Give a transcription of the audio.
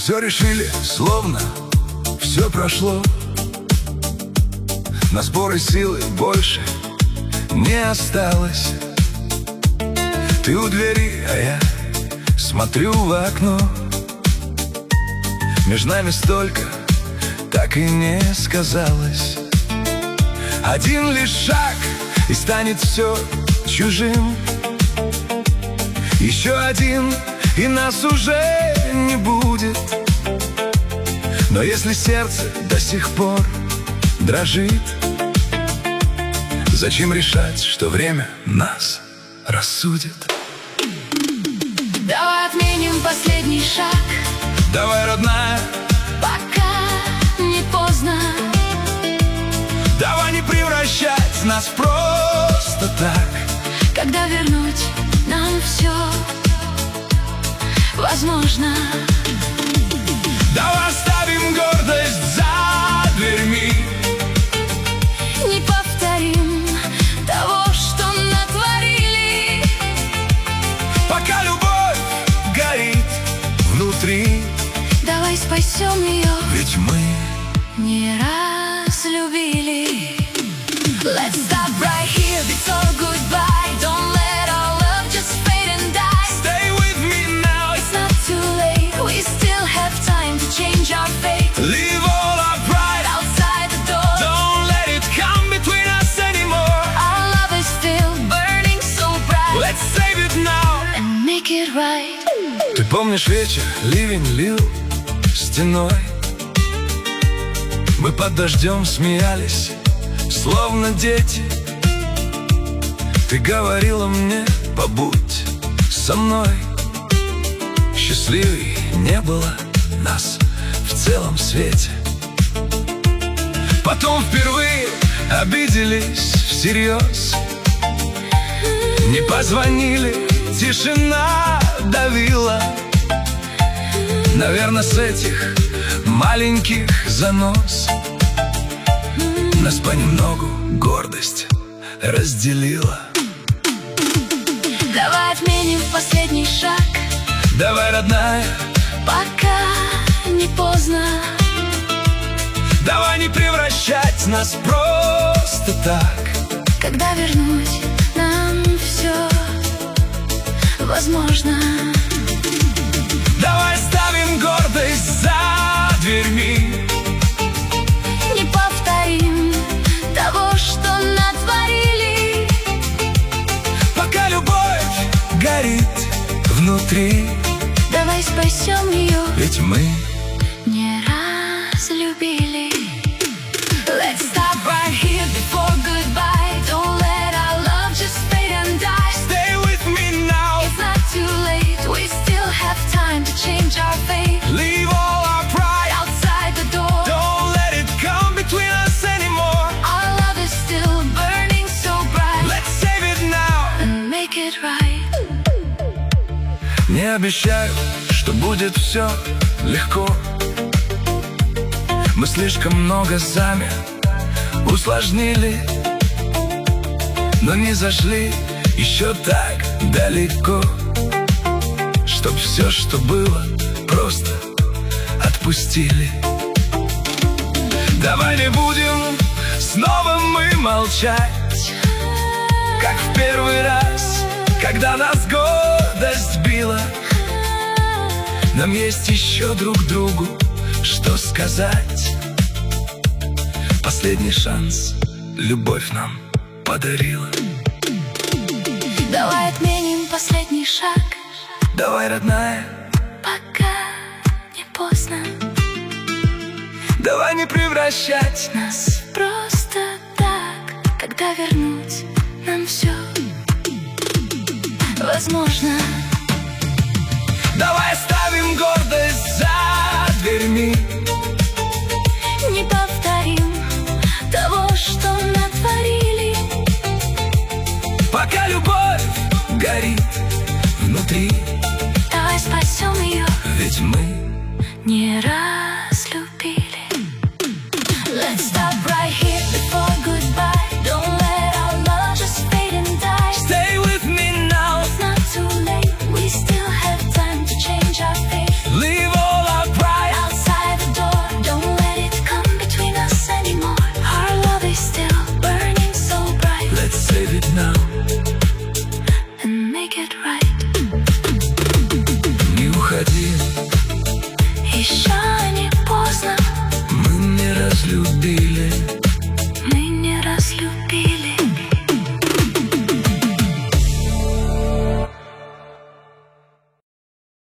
все решили, словно все прошло. На споры силы больше не осталось. Ты у двери, а я смотрю в окно. Между нами столько так и не сказалось. Один лишь шаг, и станет все чужим. Еще один, и нас уже не будет. Но если сердце до сих пор дрожит, зачем решать, что время нас рассудит? Давай отменим последний шаг. Давай, родная, пока не поздно. давай не превращать нас просто так. Когда вернуть нам все возможно. Давай оставим гордость за дверьми. Не повторим того, что натворили. Пока любовь горит внутри, Давай спасем ее, ведь мы не раз любили. Let's stop right here before goodbye. Don't let our love just fade and die. Stay with me now. It's not too late, we still have time to change our fate. Leave all our pride Outside the door, don't let it come between us anymore. our love is still burning so bright. Let's save it now. And make it right. Ты помнишь вечер, ливень лил стеной. Мы под дождем смеялись, словно дети. Ты говорила мне: побудь со мной. Счастливей не было нас в целом свете. Потом впервые обиделись всерьез. Не позвонили, тишина давила. Наверное, с этих маленьких занос нас понемногу гордость разделила. Давай отменим последний шаг. Давай, родная, Пока не поздно. давай не превращать нас просто так. Когда вернуть нам все возможно. Давай ставим гордость за дверьми. Не повторим того, что натворили. Пока любовь горит внутри, Давай спасем ее, ведь мы не раз любили. Let's stop right here before goodbye. Don't let our love just fade and die. stay with me now. It's not too late, we still have time to change our fate. Leave all our pride Outside the door, don't let it come between us anymore. our love is still burning so bright. Let's save it now. And make it right. Не обещаю, что будет все легко. Мы слишком много сами усложнили, но не зашли еще так далеко, чтоб все, что было, просто отпустили. Давай не будем снова мы молчать, как в первый раз, когда нас гордость била. Нам есть еще друг другу что сказать. Последний шанс любовь нам подарила. Давай отменим последний шаг. Давай, родная, Пока не поздно. давай не превращать Нас просто так. Когда вернуть нам все возможно. Давай оставим гордость за дверьми. Не повторим того, что натворили. Пока любовь горит внутри, Давай спасем ее, ведь мы не раз любили. Let's stop right here before goodbye. Don't let our love just fade and die. stay with me now. It's not too late, we still have time to change our fate. Leave all our pride еще не поздно. Мы не разлюбили.